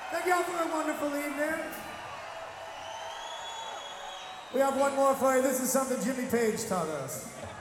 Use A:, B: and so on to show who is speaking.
A: Thank y'all for a wonderful evening. We have one more for you. This is something Jimmy Page taught us.